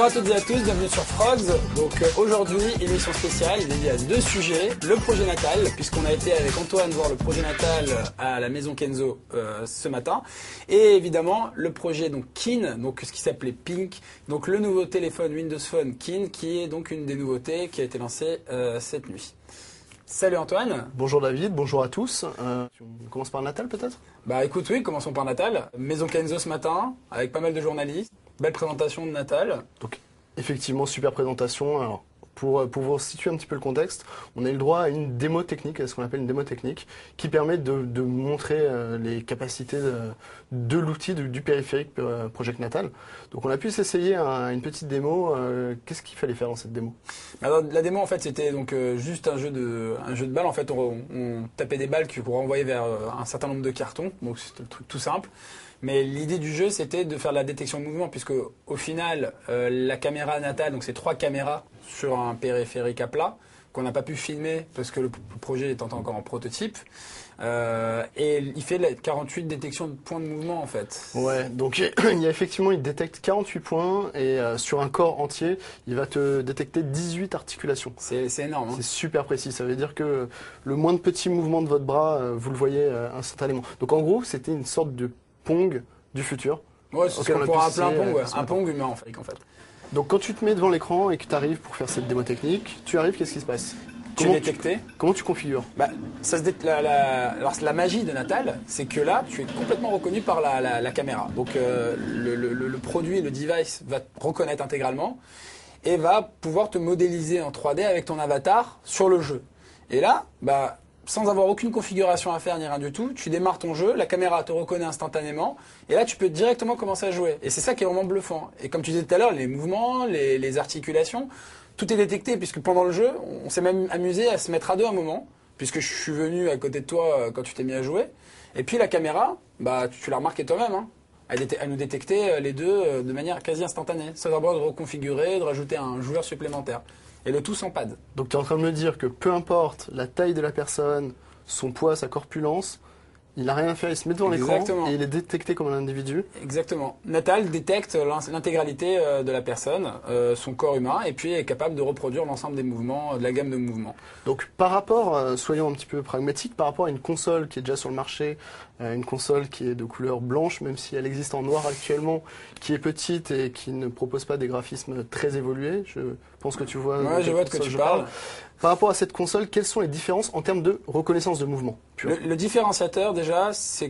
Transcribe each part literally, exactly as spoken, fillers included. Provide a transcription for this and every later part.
Bonjour à toutes et à tous, bienvenue sur Frogs. Donc euh, aujourd'hui, émission spéciale dédiée à deux sujets. Le projet natal, puisqu'on a été avec Antoine voir le projet natal à la maison Kenzo euh, ce matin. Et évidemment, le projet donc Kin, donc ce qui s'appelait Pink. Donc le nouveau téléphone Windows Phone Kin, qui est donc une des nouveautés qui a été lancée euh, cette nuit. Salut Antoine. Bonjour David, bonjour à tous. Euh, on commence par Natal peut-être ? Bah écoute, oui, commençons par Natal. Maison Kenzo ce matin, avec pas mal de journalistes. Belle présentation de Natal. Donc effectivement, super présentation. Alors, pour, pour vous situer un petit peu le contexte, on a eu le droit à une démo technique, à ce qu'on appelle une démo technique, qui permet de, de montrer euh, les capacités de, de l'outil du, du périphérique euh, Project Natal. Donc on a pu s'essayer à une petite démo. Euh, Qu'est-ce qu'il fallait faire dans cette démo ? Alors, la démo en fait c'était donc euh, juste un jeu de un jeu de balles. En fait on, on tapait des balles qu'on renvoyait vers euh, un certain nombre de cartons. Donc c'était le truc tout simple. Mais l'idée du jeu, c'était de faire la détection de mouvement, puisque au final, euh, la caméra Natal, donc c'est trois caméras sur un périphérique à plat, qu'on n'a pas pu filmer parce que le projet est encore en prototype. Euh, et il fait quarante-huit détections de points de mouvement en fait. Ouais, donc il y a effectivement, il détecte quarante-huit points et euh, sur un corps entier, il va te détecter dix-huit articulations. C'est énorme. Hein. C'est super précis, ça veut dire que le moindre petit mouvement de votre bras, euh, vous le voyez euh, instantanément. Donc en gros, c'était une sorte de Pong du futur. Ouais, c'est ce qu'on pourrait appeler un Pong, ouais. un Pong humain en fait. En fait. Donc quand tu te mets devant l'écran et que tu arrives pour faire cette démo technique, tu arrives, qu'est-ce qui se passe ? Tu es détecté. Comment tu configures ? bah, ça se dé... la, la... Alors, la magie de Natal, c'est que là, tu es complètement reconnu par la, la, la caméra. Donc euh, le, le, le produit, le device va te reconnaître intégralement et va pouvoir te modéliser en trois D avec ton avatar sur le jeu. Et là, bah, sans avoir aucune configuration à faire ni rien du tout, tu démarres ton jeu, la caméra te reconnaît instantanément, et là tu peux directement commencer à jouer. Et c'est ça qui est vraiment bluffant. Et comme tu disais tout à l'heure, les mouvements, les, les articulations, tout est détecté, puisque pendant le jeu, on s'est même amusé à se mettre à deux un moment, puisque je suis venu à côté de toi quand tu t'es mis à jouer. Et puis la caméra, bah tu, tu l'as remarqué toi-même, hein, elle, elle nous détectait les deux de manière quasi instantanée, sans avoir de reconfigurer, de rajouter un joueur supplémentaire. Et le tout sans pad. Donc tu es en train de me dire que peu importe la taille de la personne, son poids, sa corpulence, il n'a rien à faire, il se met devant l'écran et il est détecté comme un individu. Exactement. Natal détecte l'intégralité de la personne, euh, son corps humain, et puis est capable de reproduire l'ensemble des mouvements, de la gamme de mouvements. Donc par rapport, euh, soyons un petit peu pragmatiques, par rapport à une console qui est déjà sur le marché, euh, une console qui est de couleur blanche, même si elle existe en noir actuellement, qui est petite et qui ne propose pas des graphismes très évolués, je pense que tu vois. Ouais, je vois de quoi tu parles. parle. Par rapport à cette console, quelles sont les différences en termes de reconnaissance de mouvement le, le différenciateur déjà, c'est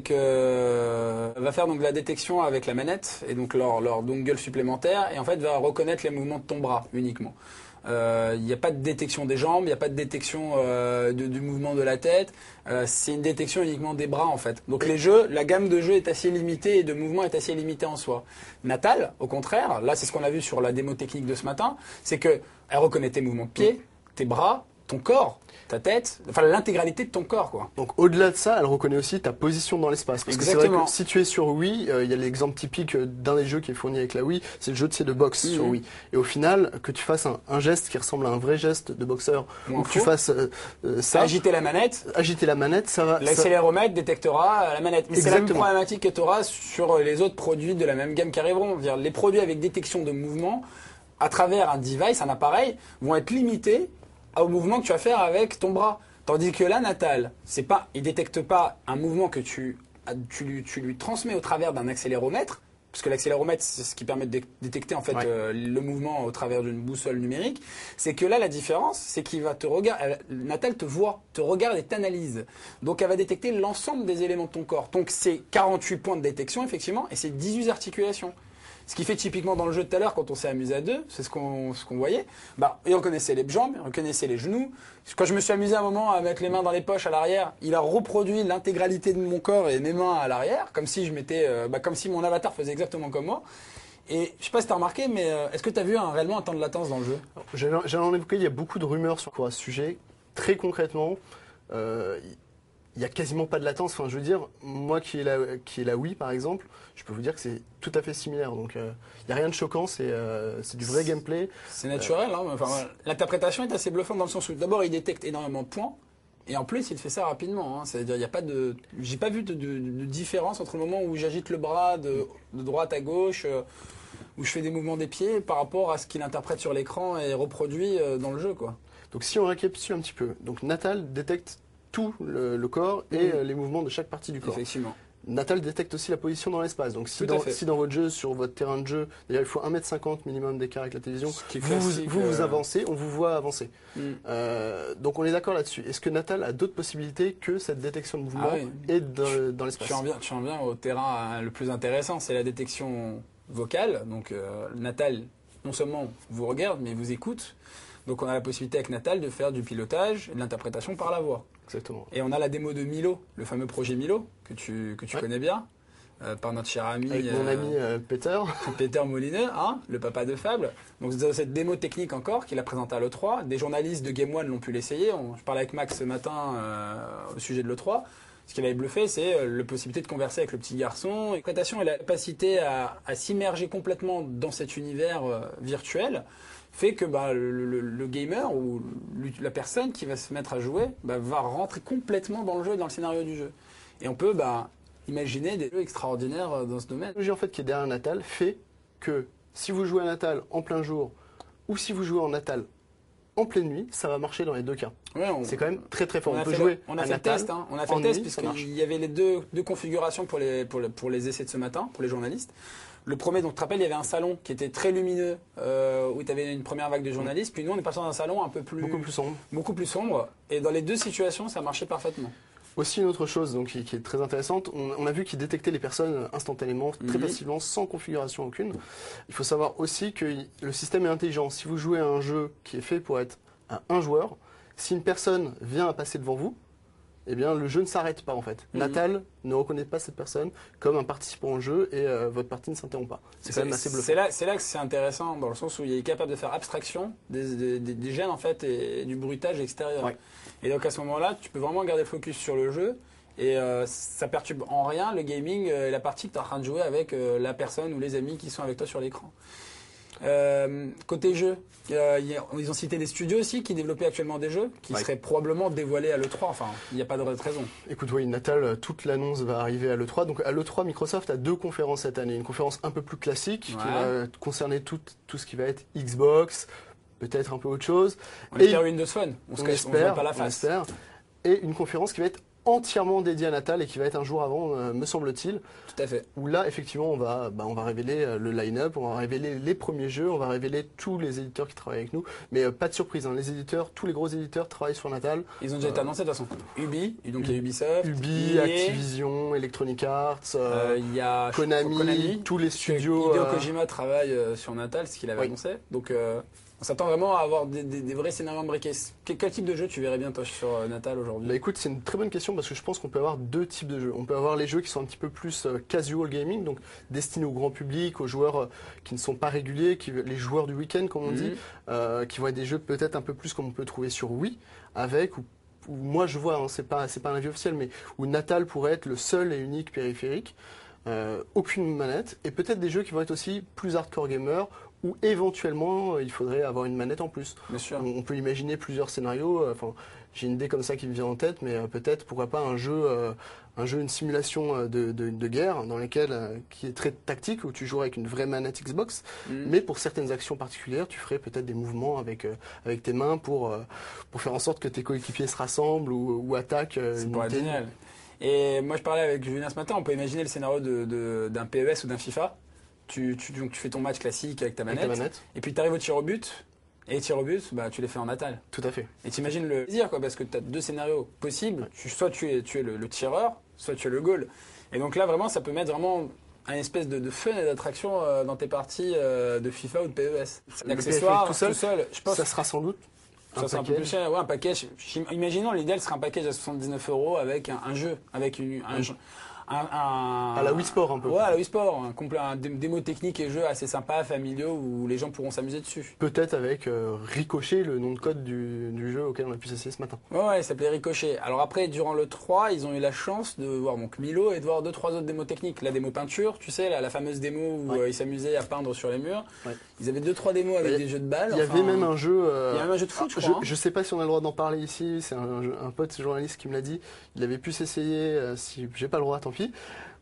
que va faire donc la détection avec la manette et donc leur, leur dongle supplémentaire et en fait va reconnaître les mouvements de ton bras uniquement. Il euh, n'y a pas de détection des jambes, il n'y a pas de détection euh, de, du mouvement de la tête. Euh, c'est une détection uniquement des bras en fait. Donc les jeux, la gamme de jeux est assez limitée et de mouvements est assez limitée en soi. Natal, au contraire, là c'est ce qu'on a vu sur la démo technique de ce matin, c'est que elle reconnaît tes mouvements de pied, tes bras, ton corps, ta tête, enfin l'intégralité de ton corps quoi. Donc au-delà de ça, elle reconnaît aussi ta position dans l'espace. Parce Exactement. que c'est vrai que si tu es sur Wii, euh, il y a l'exemple typique d'un des jeux qui est fourni avec la Wii, c'est le jeu de, de boxe mmh. sur Wii. Et au final, que tu fasses un, un geste qui ressemble à un vrai geste de boxeur, ou que tu fasses euh, euh, ça, agiter la manette, agiter la manette, ça va. L'accéléromètre détectera la manette. Mais c'est la même problématique que tu auras sur les autres produits de la même gamme qui arriveront. -dire les produits avec détection de mouvement à travers un device, un appareil, vont être limités au mouvement que tu vas faire avec ton bras. Tandis que là, Natal, c'est pas, il détecte pas un mouvement que tu, tu, lui, tu lui transmets au travers d'un accéléromètre, puisque l'accéléromètre, c'est ce qui permet de détecter en fait ouais. euh, le mouvement au travers d'une boussole numérique. C'est que là, la différence, c'est qu'il va te regarder, Natal te voit, te regarde et t'analyse. Donc, elle va détecter l'ensemble des éléments de ton corps. Donc, c'est quarante-huit points de détection, effectivement, et c'est dix-huit articulations. Ce qui fait typiquement dans le jeu de tout à l'heure, quand on s'est amusé à deux, c'est ce qu'on ce qu'on voyait, bah, il reconnaissait les jambes, il reconnaissait les genoux. Quand je me suis amusé un moment à mettre les mains dans les poches à l'arrière, il a reproduit l'intégralité de mon corps et mes mains à l'arrière, comme si je m'étais, euh, bah, comme si mon avatar faisait exactement comme moi. Et je sais pas si tu as remarqué, mais euh, est-ce que tu as vu un, réellement un temps de latence dans le jeu ? J'allais en évoquer, il y a beaucoup de rumeurs sur ce sujet. Très concrètement, euh, il n'y a quasiment pas de latence. Enfin, je veux dire, moi qui ai la, qui ai la Wii par exemple, je peux vous dire que c'est tout à fait similaire. Donc, euh, il n'y a rien de choquant, c'est euh, du vrai gameplay. C'est naturel. Euh, hein, enfin, l'interprétation est assez bluffante dans le sens où d'abord il détecte énormément de points. Et en plus, il fait ça rapidement. Hein. C'est-à-dire, il n'y a pas de, j'ai pas vu de, de, de différence entre le moment où j'agite le bras de, de droite à gauche. Euh, où je fais des mouvements des pieds par rapport à ce qu'il interprète sur l'écran et reproduit euh, dans le jeu, quoi. Donc si on récapitule un petit peu, donc Natal détecte tout le, le corps et mmh. les mouvements de chaque partie du corps. Effectivement. Natal détecte aussi la position dans l'espace. Donc si dans, si dans votre jeu, sur votre terrain de jeu, d'ailleurs il faut un mètre cinquante minimum d'écart avec la télévision, vous vous, vous vous avancez, on vous voit avancer. Mm. Euh, donc on est d'accord là-dessus. Est-ce que Natal a d'autres possibilités que cette détection de mouvement ah oui. et dans, dans l'espace? Tu en viens, tu en viens au terrain le plus intéressant, c'est la détection vocale. Donc euh, Natal, non seulement vous regarde, mais vous écoute. Donc on a la possibilité avec Natal de faire du pilotage et de l'interprétation par la voix. Exactement. Et on a la démo de Milo, le fameux projet Milo, que tu, que tu ouais. connais bien, euh, par notre cher ami... Avec mon euh, ami euh, Peter. Peter Molineux, hein, le papa de Fable. Donc c'est cette démo technique encore qu'il a présentée à l'E trois. Des journalistes de Game One l'ont pu l'essayer. On, je parlais avec Max ce matin euh, au sujet de l'E trois. Ce qu'il avait bluffé, c'est euh, la possibilité de converser avec le petit garçon. L'interprétation et la capacité à, à s'immerger complètement dans cet univers euh, virtuel fait que bah, le, le, le gamer ou la personne qui va se mettre à jouer bah, va rentrer complètement dans le jeu et dans le scénario du jeu. Et on peut bah, imaginer des jeux extraordinaires dans ce domaine. Le jeu en fait, qui est derrière Natal fait que si vous jouez à Natal en plein jour ou si vous jouez en Natal en pleine nuit, ça va marcher dans les deux cas. Ouais, on... C'est quand même très très fort. On, on a peut fait jouer le, on a à fait Natal le test, hein. On a fait le test puisqu'il y avait les deux, deux configurations pour les, pour, les, pour les essais de ce matin, pour les journalistes. Le premier, donc tu te rappelles, il y avait un salon qui était très lumineux, euh, où tu avais une première vague de journalistes. Puis nous, on est passé dans un salon un peu plus... Beaucoup plus sombre. Beaucoup plus sombre. Et dans les deux situations, ça marchait parfaitement. Aussi une autre chose donc, qui, qui est très intéressante, on, on a vu qu'il détectait les personnes instantanément, très mmh. facilement, sans configuration aucune. Il faut savoir aussi que le système est intelligent. Si vous jouez à un jeu qui est fait pour être à un joueur, si une personne vient à passer devant vous, eh bien, le jeu ne s'arrête pas en fait. Mmh. Natal ne reconnaît pas cette personne comme un participant au jeu et euh, votre partie ne s'interrompt pas. C'est quand même assez bluffant. C'est là, c'est là que c'est intéressant dans le sens où il est capable de faire abstraction des, des, des gènes en fait et, et du bruitage extérieur. Ouais. Et donc à ce moment-là, tu peux vraiment garder le focus sur le jeu et euh, ça perturbe en rien le gaming et la partie que tu es en train de jouer avec euh, la personne ou les amis qui sont avec toi sur l'écran. Euh, côté jeu, euh, ils ont cité des studios aussi qui développaient actuellement des jeux qui ouais. seraient probablement dévoilés à l'E trois. Enfin, il n'y a pas de raison. Écoute, oui, Natal, toute l'annonce va arriver à l'E trois. Donc à l'E trois, Microsoft a deux conférences cette année. Une conférence un peu plus classique ouais. qui va concerner tout, tout ce qui va être Xbox, peut-être un peu autre chose. On et espère Windows Phone. On, on se cache, espère, on pas la face. On espère. Et une conférence qui va être entièrement dédié à Natal et qui va être un jour avant, euh, me semble-t-il. Tout à fait. Où là, effectivement, on va, bah, on va révéler euh, le line-up, on va révéler les premiers jeux, on va révéler tous les éditeurs qui travaillent avec nous. Mais euh, pas de surprise, hein, les éditeurs, tous les gros éditeurs travaillent sur Natal. Ils ont déjà euh, été annoncés de toute façon. Ubi, donc il y a Ubisoft, Ubi, Activision, Electronic Arts, euh, il y a Konami, Konami, tous les studios. Hideo Kojima travaille euh, sur Natal, ce qu'il avait oui. annoncé. Donc euh, on s'attend vraiment à avoir des, des, des vrais scénarios imbriqués. Quel, quel type de jeu tu verrais bien toi sur euh, Natal aujourd'hui? Bah écoute, c'est une très bonne question parce que je pense qu'on peut avoir deux types de jeux. On peut avoir les jeux qui sont un petit peu plus euh, casual gaming, donc destinés au grand public, aux joueurs euh, qui ne sont pas réguliers, qui, les joueurs du week-end comme on mm-hmm. dit, euh, qui vont être des jeux peut-être un peu plus comme on peut trouver sur Wii, avec ou où moi je vois, hein, c'est pas c'est pas un avis officiel, mais où Natal pourrait être le seul et unique périphérique, euh, aucune manette, et peut-être des jeux qui vont être aussi plus hardcore gamer, où éventuellement il faudrait avoir une manette en plus. Bien sûr. On, on peut imaginer plusieurs scénarios. Enfin, j'ai une idée comme ça qui me vient en tête, mais euh, peut-être pourquoi pas un jeu, euh, un jeu, une simulation de, de, de guerre dans lequel euh, qui est très tactique où tu jouerais avec une vraie manette Xbox, mmh. mais pour certaines actions particulières, tu ferais peut-être des mouvements avec euh, avec tes mains pour euh, pour faire en sorte que tes coéquipiers se rassemblent ou, ou attaquent. Euh, C'est pour être génial. Et moi, je parlais avec Julien ce matin. On peut imaginer le scénario de, de, d'un P E S ou d'un FIFA. Tu, tu, donc tu fais ton match classique avec ta manette, avec ta manette. Et puis tu arrives au tir au but, et les tirs au but, bah, tu les fais en Natal. Tout à fait. Et tu imagines le plaisir, quoi, parce que tu as deux scénarios possibles. Tu, soit tu es, tu es le, le tireur, soit tu es le goal. Et donc là, vraiment, ça peut mettre vraiment une espèce de, de fun et d'attraction euh, dans tes parties euh, de FIFA ou de P E S. L'accessoire tout seul, tout seul, je pense. Ça sera sans doute ça c'est un peu plus cher. Ouais, un package. Imaginons, l'idéal serait un package à soixante-dix-neuf euros avec un, un jeu, avec une, un jeu. Un, un, à la Wii Sport un peu. Ouais, à la Wii Sport, un, complet, un démo technique et jeu assez sympa, familiaux, où les gens pourront s'amuser dessus. Peut-être avec euh, Ricochet, le nom de code du, du jeu auquel on a pu s'essayer ce matin. Ouais, ouais, il s'appelait Ricochet. Alors après, durant le trois, ils ont eu la chance de voir donc Milo et de voir deux, trois autres démos techniques. La démo peinture, tu sais, la, la fameuse démo où ouais. euh, ils s'amusaient à peindre sur les murs. Ouais. Ils avaient deux, trois démos avec des jeux de balles. Il y enfin, avait même un jeu... Euh, il y avait même un jeu de foot, je crois. Je, hein. je sais pas si on a le droit d'en parler ici, c'est un, un pote journaliste qui me l'a dit. Il avait pu s'essayer, euh, si j'ai pas le droit, tant pis.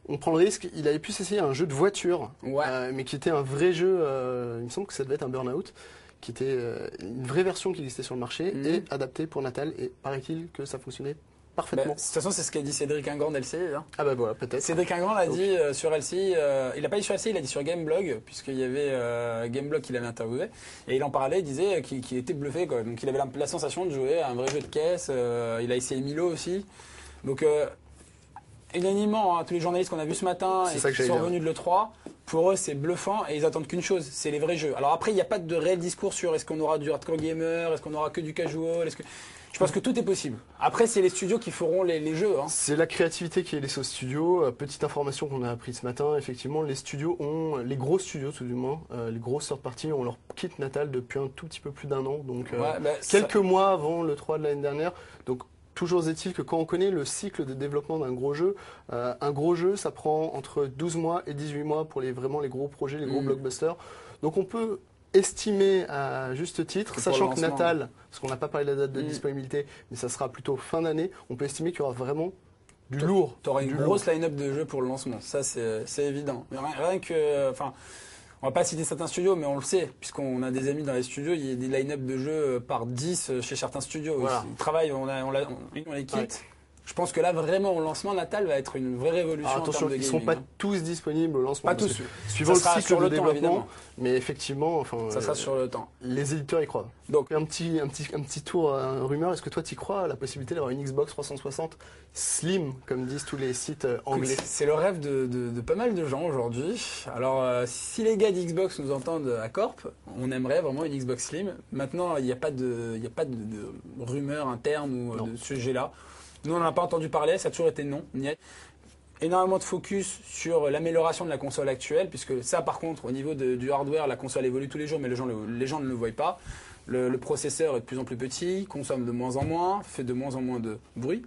on prend le risque, il avait pu s'essayer à un jeu de voiture, ouais. euh, mais qui était un vrai jeu, euh, il me semble que ça devait être un Burnout, qui était euh, une vraie version qui existait sur le marché mmh. et adaptée pour Natal, et paraît-il que ça fonctionnait parfaitement. Bah, de toute façon, c'est ce qu'a dit Cédric Ingrand d'L C I. Hein. Ah bah voilà, peut-être. Cédric Ingrand l'a dit euh, sur L C I, euh, il n'a pas dit sur L C I, il a dit sur Gameblog, puisqu'il y avait euh, Gameblog qui l'avait interviewé, et il en parlait, il disait qu'il qu'il était bluffé, quoi. Donc il avait la, la sensation de jouer à un vrai jeu de caisse, euh, il a essayé Milo aussi. Donc euh, unanimement, hein, tous les journalistes qu'on a vus ce matin et qui sont revenus de l'E trois, pour eux c'est bluffant et ils attendent qu'une chose, c'est les vrais jeux. Alors après, il n'y a pas de réel discours sur est-ce qu'on aura du hardcore gamer, est-ce qu'on aura que du casual, est-ce que... Je pense que tout est possible. Après, c'est les studios qui feront les, les jeux. Hein. C'est la créativité qui est laissée aux studios. Euh, petite information qu'on a appris ce matin, effectivement, les studios ont, les gros studios tout du moins, euh, les grosses third parties ont leur kit natal depuis un tout petit peu plus d'un an, donc euh, ouais, bah, quelques ça... mois avant le trois de l'année dernière. Donc toujours est-il que quand on connaît le cycle de développement d'un gros jeu, euh, un gros jeu, ça prend entre douze mois et dix-huit mois pour les, vraiment les gros projets, les gros mmh. blockbusters. Donc on peut estimer à juste titre, sachant que Natal, parce qu'on n'a pas parlé de la date de mmh. disponibilité, mais ça sera plutôt fin d'année, on peut estimer qu'il y aura vraiment du lourd. Tu auras une grosse line-up de jeux pour le lancement, ça c'est évident. Mais rien, rien que... Enfin, on va pas citer certains studios, mais on le sait, puisqu'on a des amis dans les studios, il y a des line-up de jeux par dix chez certains studios. Voilà. Ils travaillent, on, a, on, a, on les quitte. Ouais. Je pense que là, vraiment, au lancement, Natal va être une vraie révolution. Alors, attention, en termes de ils gaming. ne sont pas hein. tous disponibles au lancement. Pas tous. Suivant ça le cycle sur de le développement, temps, évidemment. Mais effectivement, enfin, ça sera euh, sur le temps. Les éditeurs y croient. Donc, un petit, un petit, un petit tour, un rumeur. Est-ce que toi, tu y crois à la possibilité d'avoir une Xbox trois cent soixante slim, comme disent tous les sites anglais? C'est le rêve de, de, de pas mal de gens aujourd'hui. Alors, euh, si les gars d'Xbox nous entendent à Corp, on aimerait vraiment une Xbox slim. Maintenant, il n'y a pas de, il y a pas de, de rumeur interne ou non. de ce sujet-là. Nous, on n'en a pas entendu parler, ça a toujours été non. Il y a énormément de focus sur l'amélioration de la console actuelle, puisque ça, par contre, au niveau de, du hardware, la console évolue tous les jours, mais les gens, le, les gens ne le voient pas. Le, le processeur est de plus en plus petit, consomme de moins en moins, fait de moins en moins de bruit.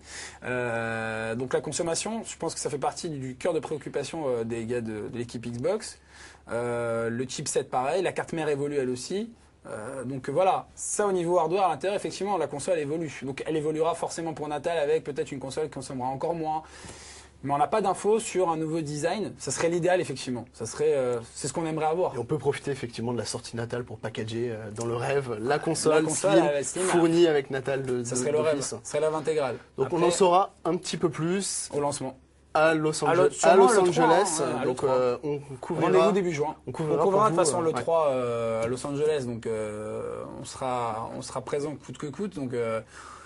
Euh, donc la consommation, je pense que ça fait partie du cœur de préoccupation euh, des gars de, de l'équipe Xbox. Euh, le chipset, pareil, la carte mère évolue elle aussi. Euh, donc voilà, ça au niveau hardware à l'intérieur, effectivement, la console évolue. Donc elle évoluera forcément pour Natal avec peut-être une console qui consommera encore moins. Mais on n'a pas d'infos sur un nouveau design. Ça serait l'idéal, effectivement. Ça serait, euh, c'est ce qu'on aimerait avoir. Et on peut profiter effectivement de la sortie Natal pour packager euh, dans le rêve la console, la console slim, slim, fournie avec Natal de Ça serait de, le rêve. Ça serait l'œuvre intégrale. Donc Après, on en saura un petit peu plus au lancement. À Los, Ange à à Los Angeles, trois, hein, donc euh, on couvrira. Rendez-vous début juin. On couvrira, on couvrira de toute façon euh, le ouais. trois euh, à Los Angeles, donc euh, on sera, on sera présent coûte que coûte. Donc, euh,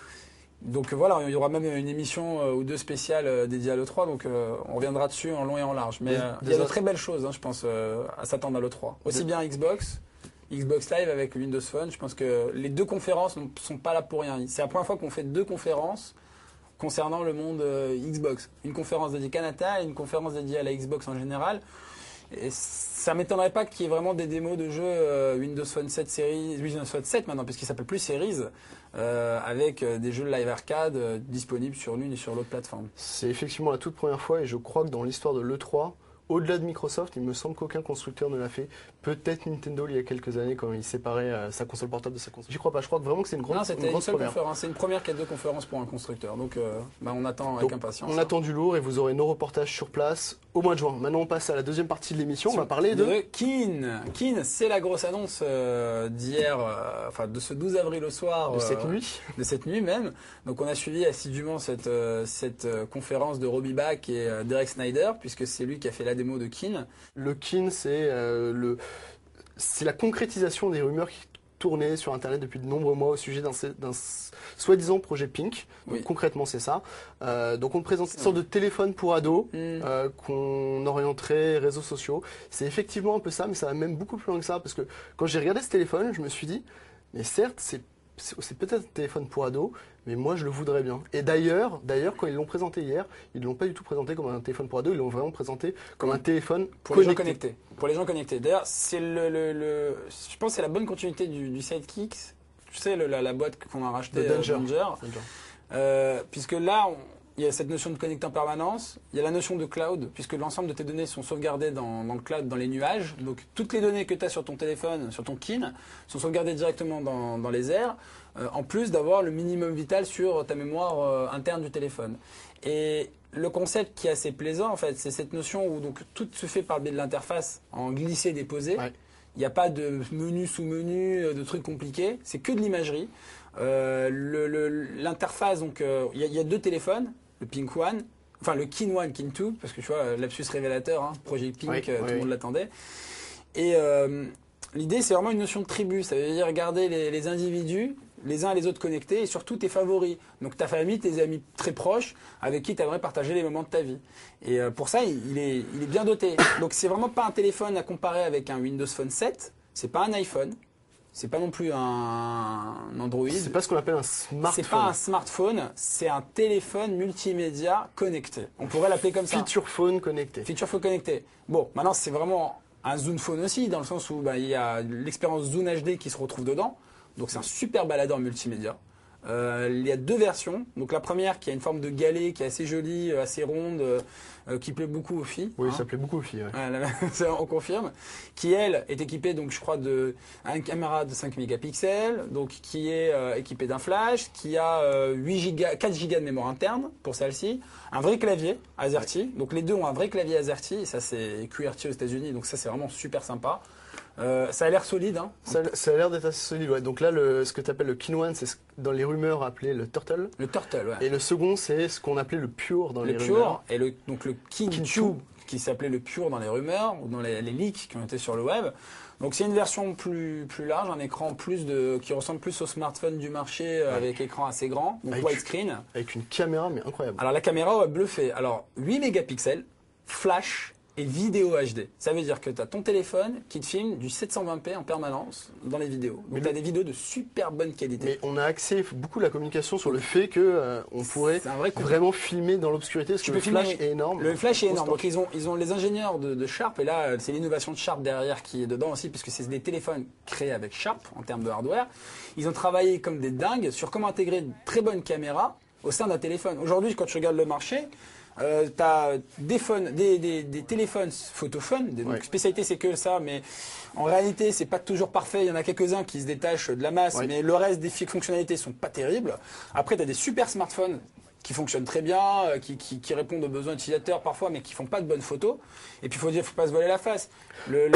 donc voilà, il y aura même une émission euh, ou deux spéciales euh, dédiées à l'E trois, donc euh, on reviendra dessus en long et en large. Mais euh, il y a de très belles choses, hein, je pense, euh, à s'attendre à l'E trois. Aussi bien Xbox, Xbox Live avec Windows Phone. Je pense que les deux conférences ne sont pas là pour rien. C'est la première fois qu'on fait deux conférences concernant le monde euh, Xbox. Une conférence dédiée à Natal et une conférence dédiée à la Xbox en général. Et ça m'étonnerait pas qu'il y ait vraiment des démos de jeux euh, Windows Phone sept série, Windows Phone sept maintenant, puisqu'il s'appelle plus Series, euh, avec euh, des jeux de live arcade euh, disponibles sur l'une et sur l'autre plateforme. C'est effectivement la toute première fois et je crois que dans l'histoire de l'E trois, au-delà de Microsoft, il me semble qu'aucun constructeur ne l'a fait. Peut-être Nintendo il y a quelques années quand il séparait euh, sa console portable de sa console. J'y crois pas. Je crois que vraiment que c'est une, grande, non, une grosse une première. conférence. C'est une première qui a deux conférences pour un constructeur. Donc, euh, bah, on attend avec Donc, impatience. On hein. attend du lourd et vous aurez nos reportages sur place au mois de juin. Maintenant, on passe à la deuxième partie de l'émission. On va parler de, de Kin. Kin, c'est la grosse annonce euh, d'hier, euh, enfin de ce douze avril au soir. De cette euh, nuit. De cette nuit même. Donc, on a suivi assidûment cette, euh, cette euh, conférence de Robbie Bach et euh, Derek Snyder, puisque c'est lui qui a fait la démo de Kin. Le Kin, c'est euh, le, c'est la concrétisation des rumeurs qui tournaient sur Internet depuis de nombreux mois au sujet d'un, d'un soi-disant projet Pink. Donc, oui. Concrètement, c'est ça. Euh, donc, on présente une sorte de téléphone pour ados mm. euh, qu'on orienterait réseaux sociaux. C'est effectivement un peu ça, mais ça va même beaucoup plus loin que ça, parce que quand j'ai regardé ce téléphone, je me suis dit, mais certes, c'est c'est peut-être un téléphone pour ados, mais moi je le voudrais bien. Et d'ailleurs, d'ailleurs, quand ils l'ont présenté hier, ils ne l'ont pas du tout présenté comme un téléphone pour ados, ils l'ont vraiment présenté comme un téléphone pour connecté. les gens connectés. Pour les gens connectés. D'ailleurs, c'est le, le, le, je pense que c'est la bonne continuité du, du Sidekick. Tu sais, le, la, la boîte qu'on a rachetée, Danger. Danger. Danger. Euh, puisque là, on, il y a cette notion de connecter en permanence, il y a la notion de cloud, puisque l'ensemble de tes données sont sauvegardées dans, dans le cloud, dans les nuages. Donc toutes les données que tu as sur ton téléphone, sur ton Kin, sont sauvegardées directement dans, dans les airs. euh, en plus d'avoir le minimum vital sur ta mémoire euh, interne du téléphone. Et le concept qui est assez plaisant, en fait, c'est cette notion où donc, tout se fait par le biais de l'interface, en glisser-déposer. Ouais. Il n'y a pas de menu sous-menu, de trucs compliqués, c'est que de l'imagerie. Euh, le- le- l'interface, donc, euh, il y, a- il y a deux téléphones, le Pink One, enfin le Kin One, Kin Two, parce que tu vois, lapsus révélateur, hein, projet Pink, Oui, euh, tout oui, le monde oui. l'attendait. Et euh, l'idée, c'est vraiment une notion de tribu, ça veut dire regarder les, les individus, les uns et les autres connectés, et surtout tes favoris. Donc ta famille, tes amis très proches, avec qui tu aimerais partager les moments de ta vie. Et euh, pour ça, il, il est, il est bien doté. Donc c'est vraiment pas un téléphone à comparer avec un Windows Phone sept, c'est pas un iPhone, c'est pas non plus un, un Android. C'est pas ce qu'on appelle un smartphone. C'est pas un smartphone, c'est un téléphone multimédia connecté. On pourrait l'appeler comme ça. Feature phone connecté. Feature phone connecté. Bon, maintenant c'est vraiment un Zoom phone aussi, dans le sens où bah, il y a l'expérience Zoom H D qui se retrouve dedans. Donc c'est un super baladeur multimédia. Euh, il y a deux versions. Donc la première qui a une forme de galet qui est assez jolie, euh, assez ronde, euh, euh, qui plaît beaucoup aux filles. Oui, hein. ça plaît beaucoup aux filles. Ouais. Ouais, la- ça, on confirme. Qui elle est équipée donc je crois de une caméra de cinq mégapixels, donc qui est euh, équipée d'un flash, qui a euh, huit gigas, quatre gigas de mémoire interne pour celle-ci, un vrai clavier AZERTY. Donc les deux ont un vrai clavier AZERTY, et ça c'est Q W E R T Y aux États-Unis, donc ça c'est vraiment super sympa. Euh, ça a l'air solide, hein. Ça, ça a l'air d'être assez solide. Ouais. Donc là, le, ce que tu appelles le Kin One, c'est ce- dans les rumeurs appelé le Turtle. Le Turtle, ouais. Et le second, c'est ce qu'on appelait le Pure dans le les Pure rumeurs. et le, donc le King King Two, Two. qui s'appelait le Pure dans les rumeurs ou dans les, les leaks qui ont été sur le web. Donc c'est une version plus, plus large, un écran plus de, qui ressemble plus au smartphone du marché euh, avec écran assez grand, donc Avec- widescreen. Avec une caméra, mais incroyable. Alors la caméra a bluffé. Alors huit mégapixels, flash et vidéo H D. Ça veut dire que tu as ton téléphone qui te filme du sept cent vingt p en permanence dans les vidéos. Mais Donc tu as le- des vidéos de super bonne qualité. Mais on a axé beaucoup la communication sur le fait que euh, on pourrait C'est un vrai coup. vraiment filmer dans l'obscurité parce Tu que peux le flash filmer, oui. est énorme. Le flash est Au énorme. stock. Donc ils ont, ils ont les ingénieurs de, de Sharp, et là c'est l'innovation de Sharp derrière qui est dedans aussi, puisque c'est des téléphones créés avec Sharp en termes de hardware. Ils ont travaillé comme des dingues sur comment intégrer une très bonne caméra au sein d'un téléphone. Aujourd'hui, quand tu regardes le marché, euh, tu as des, phones, des, des, des téléphones photophones, des, donc Ouais. spécialité c'est que ça, mais en réalité c'est pas toujours parfait. Il y en a quelques-uns qui se détachent de la masse, Ouais. mais le reste des fonctionnalités sont pas terribles. Après, tu as des super smartphones qui fonctionnent très bien, euh, qui, qui, qui répondent aux besoins utilisateurs parfois, mais qui font pas de bonnes photos. Et puis il faut dire, faut pas se voiler la face. Le, le,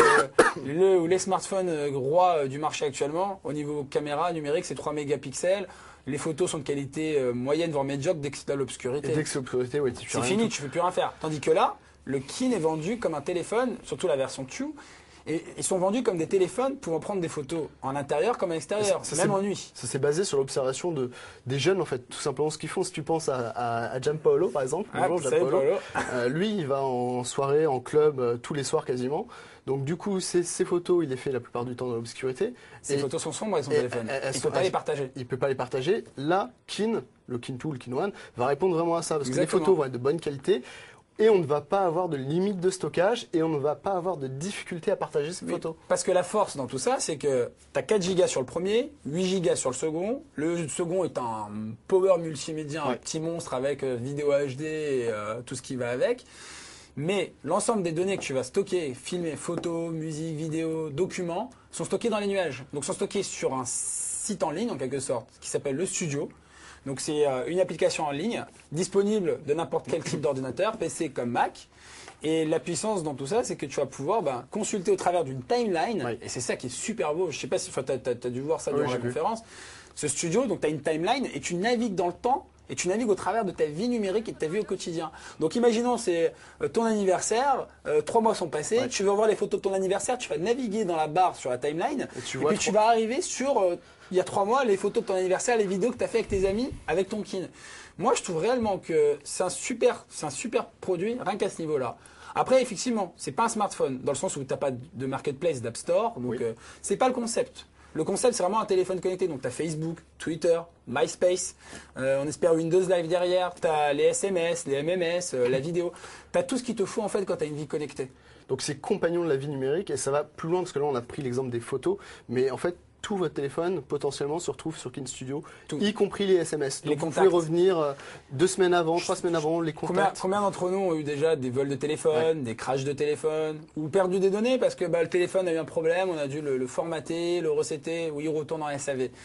le ou les smartphones euh, rois euh, du marché actuellement, au niveau caméra numérique, c'est trois mégapixels. Les photos sont de qualité euh, moyenne voire médiocre dès que c'est dans Et l'obscurité. dès que c'est l'obscurité, ouais, tu fais C'est rien fini, du tu peux plus rien faire. Tandis que là, le Kin est vendu comme un téléphone, surtout la version Q, et ils sont vendus comme des téléphones pouvant prendre des photos en intérieur comme à l'extérieur, Ça, même c'est- en nuit. Ça s'est basé sur l'observation de, des jeunes, en fait, tout simplement ce qu'ils font. Si tu penses à, à, à Gianpaolo, par exemple, Ah, bonjour salut, Gianpaolo. Paolo. Euh, lui, il va en soirée, en club, euh, tous les soirs quasiment. Donc du coup, ces, ces photos, il les fait la plupart du temps dans l'obscurité. Ces Et photos sont sombres avec son et- téléphone. elles- elles Il ne sont- peut pas elles- les partager. il peut pas les partager. Là, Kin, le Kin deux, le Kin un, va répondre vraiment à ça. Parce que Exactement. les photos vont être de bonne qualité. Et on ne va pas avoir de limite de stockage. Et on ne va pas avoir de difficulté à partager ces Oui, photos. parce que la force dans tout ça, c'est que tu as quatre gigas sur le premier, huit gigas sur le second. Le second est un power multimédia, un Ouais. petit monstre avec euh, vidéo H D et euh, tout ce qui va avec. Mais l'ensemble des données que tu vas stocker, filmer, photos, musique, vidéo, documents, sont stockés dans les nuages. Donc sont stockés sur un site en ligne en quelque sorte, qui s'appelle le Studio. Donc c'est euh, une application en ligne, disponible de n'importe quel type d'ordinateur, P C comme Mac. Et la puissance dans tout ça, c'est que tu vas pouvoir ben, consulter au travers d'une timeline, Ouais. et c'est ça qui est super beau. Je sais pas si tu as, dû voir ça Oui, durant j'ai la vu. conférence. Ce studio, donc tu as une timeline et tu navigues dans le temps et tu navigues au travers de ta vie numérique et de ta vie au quotidien. Donc imaginons, c'est euh, ton anniversaire, euh, trois mois sont passés, Ouais. tu veux voir les photos de ton anniversaire, tu vas naviguer dans la barre sur la timeline Et tu et vois puis tu trois- vas arriver sur, euh, il y a trois mois, les photos de ton anniversaire, les vidéos que tu as fait avec tes amis, avec ton kin. Moi, je trouve réellement que c'est un super, c'est un super produit, rien qu'à ce niveau-là. Après, effectivement, c'est pas un smartphone, dans le sens où tu n'as pas de marketplace, d'App Store, donc Oui. euh, c'est pas le concept. Le concept, c'est vraiment un téléphone connecté. Donc, tu as Facebook, Twitter, MySpace, euh, on espère Windows Live derrière, tu as les S M S, les M M S, euh, la vidéo. Tu as tout ce qu'il te faut en fait quand tu as une vie connectée. Donc c'est compagnon de la vie numérique et ça va plus loin parce que là on a pris l'exemple des photos, mais en fait tout votre téléphone potentiellement se retrouve sur Kin Studio, Tout. y compris les S M S. Les Donc vous contacts. pouvez revenir euh, deux semaines avant, trois semaines avant, les Combien, contacts. combien d'entre nous ont eu déjà des vols de téléphone, des crashs de téléphone, ou perdu des données parce que bah, le téléphone a eu un problème, on a dû le, le formater, le resetter, ou il retourne en S A V.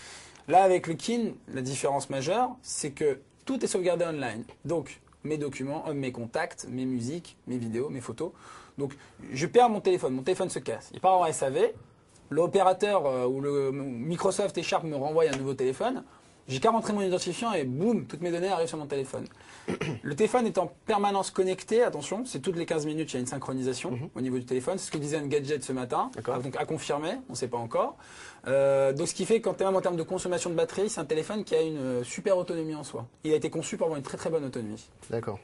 Là, avec le Kin, la différence majeure, c'est que tout est sauvegardé online. Donc, mes documents, euh, mes contacts, mes musiques, mes vidéos, mes photos. Donc, je perds mon téléphone, mon téléphone se casse. Il part en S A V, l'opérateur euh, ou le Microsoft ESharp me renvoie un nouveau téléphone. J'ai qu'à rentrer mon identifiant et boum, toutes mes données arrivent sur mon téléphone. Le téléphone est en permanence connecté, attention, c'est toutes les quinze minutes, il y a une synchronisation mm-hmm. au niveau du téléphone. C'est ce que disait Engadget ce matin, donc à confirmer, on ne sait pas encore. Euh, donc ce qui fait qu'en même en termes de consommation de batterie, c'est un téléphone qui a une super autonomie en soi. Il a été conçu pour avoir une très très bonne autonomie. D'accord.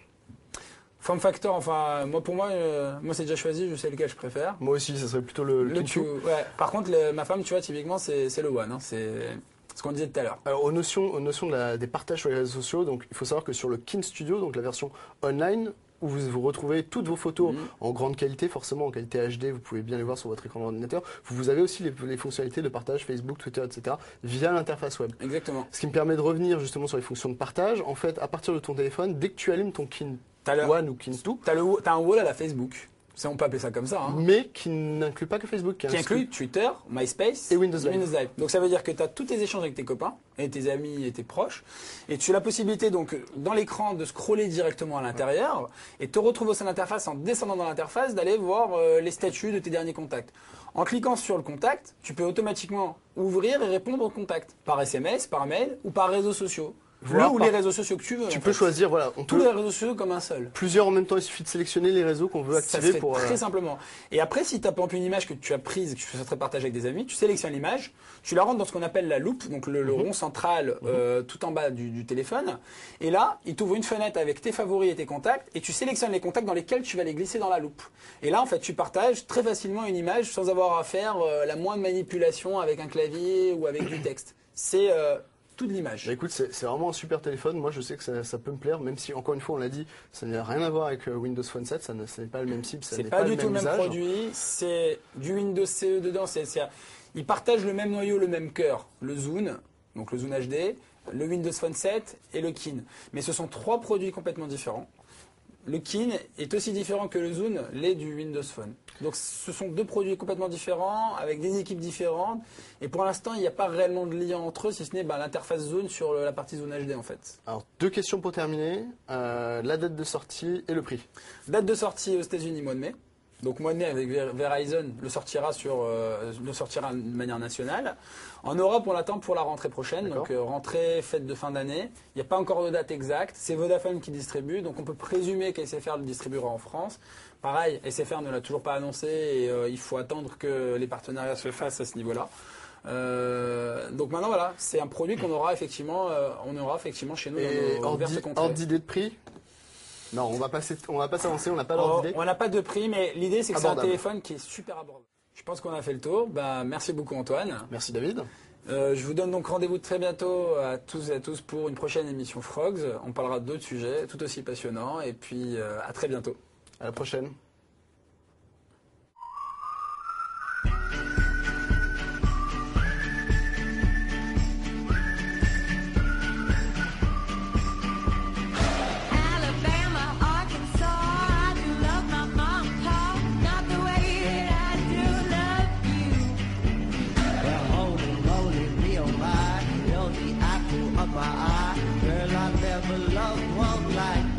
Form factor, enfin, moi pour moi, euh, moi c'est déjà choisi, je sais lequel je préfère. Moi aussi, ça serait plutôt le, le, le two. Ouais. Par contre, le, ma femme, tu vois, typiquement, c'est le One. Hein, c'est ce qu'on disait tout à l'heure. Alors, aux notions, aux notions de la, des partages sur les réseaux sociaux, donc il faut savoir que sur le Kin Studio, donc la version online, où vous, vous retrouvez toutes vos photos mmh. en grande qualité, forcément en qualité H D, vous pouvez bien les voir sur votre écran d'ordinateur. Vous, vous avez aussi les, les fonctionnalités de partage Facebook, Twitter, et cetera via l'interface web. Exactement. Ce qui me permet de revenir justement sur les fonctions de partage. En fait, à partir de ton téléphone, dès que tu allumes ton Kin One ou Kin deux, tu as, as un wall à la Facebook. Ça, on peut appeler ça comme ça. Hein. Mais qui n'inclut pas que Facebook. Qui, qui inclut Twitter, MySpace et Windows Live. Windows Live. Donc ça veut dire que tu as tous tes échanges avec tes copains, et tes amis et tes proches. Et tu as la possibilité, donc, dans l'écran, de scroller directement à l'intérieur et te retrouver au sein de l'interface, en descendant dans l'interface, d'aller voir euh, les statuts de tes derniers contacts. En cliquant sur le contact, tu peux automatiquement ouvrir et répondre au contact par S M S, par mail ou par réseaux sociaux. Le ou les réseaux sociaux que tu veux. Tu peux fait. choisir, voilà. On Tous peut... les réseaux sociaux comme un seul. Plusieurs en même temps, il suffit de sélectionner les réseaux qu'on veut activer. Ça se fait pour. Très euh... simplement. Et après, si tu as par exemple une image que tu as prise et que tu souhaiterais partager avec des amis, tu sélectionnes l'image, tu la rentres dans ce qu'on appelle la loupe, donc le, le mm-hmm. rond central mm-hmm. euh, tout en bas du, du téléphone. Et là, il t'ouvre une fenêtre avec tes favoris et tes contacts et tu sélectionnes les contacts dans lesquels tu vas les glisser dans la loupe. Et là, en fait, tu partages très facilement une image sans avoir à faire euh, la moindre manipulation avec un clavier ou avec du texte. C'est euh, toute l'image. Bah écoute, c'est vraiment un super téléphone. Moi, je sais que ça, ça peut me plaire, même si, encore une fois, on l'a dit, ça n'a rien à voir avec euh, Windows Phone sept, ça n'est pas le même cible, ça n'est pas, pas du le tout même le même usage. produit, c'est du Windows C E dedans. C'est, c'est, ils partagent le même noyau, le même cœur, le Zune, donc le Zune H D, le Windows Phone sept et le Kin. Mais ce sont trois produits complètement différents. Le Kin est aussi différent que le Zune l'est du Windows Phone. Donc ce sont deux produits complètement différents, avec des équipes différentes. Et pour l'instant, il n'y a pas réellement de lien entre eux, si ce n'est bah, l'interface Zune sur la partie Zune H D en fait. Alors deux questions pour terminer. Euh, la date de sortie et le prix. Date de sortie aux États-Unis, mois de mai. Donc mois de mai avec Verizon le sortira sur euh, le sortira de manière nationale. En Europe, on l'attend pour la rentrée prochaine, donc euh, rentrée fête de fin d'année. Il n'y a pas encore de date exacte. C'est Vodafone qui distribue, donc on peut présumer qu'S F R le distribuera en France. Pareil, S F R ne l'a toujours pas annoncé et euh, il faut attendre que les partenariats se fassent à ce niveau-là. Euh, donc maintenant voilà, c'est un produit qu'on aura effectivement, euh, on aura effectivement chez nous et dans nos diverses contrées. Ordre d'idée de prix? Non, on va pas on va pas s'avancer, on n'a pas d'ordre d'idée. On n'a pas de prix, mais l'idée c'est que c'est un téléphone qui est super abordable. Je pense qu'on a fait le tour. Bah, merci beaucoup Antoine. Merci David. Euh, je vous donne donc rendez-vous très bientôt à tous et à tous pour une prochaine émission Frogs. On parlera d'autres sujets tout aussi passionnants et puis euh, à très bientôt. À la prochaine. My eye, girl, I never loved one like